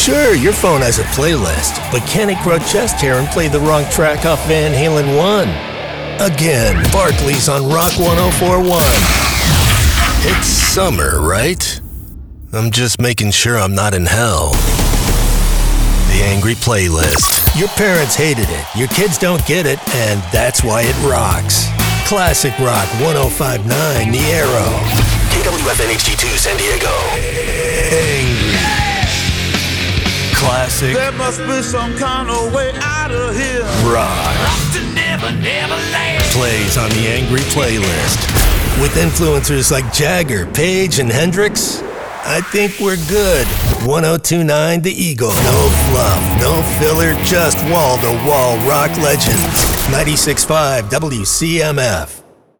Sure, your phone has a playlist, but can it grow chest hair and play the wrong track off Van Halen 1? Again, Barkley's on Rock 1041. It's summer, right? I'm just making sure I'm not in hell. The Angry Playlist. Your parents hated it, your kids don't get it, and that's why it rocks. Classic Rock 1059, The Arrow. KWFN HD2 San Diego. Angry. Classic. There must be some kind of way out of here. Rock. Never land. Plays on the Angry Playlist. With influencers like Jagger, Page, and Hendrix, I think we're good. 1029 The Eagle. No fluff, no filler, just wall-to-wall rock legends. 96.5 WCMF.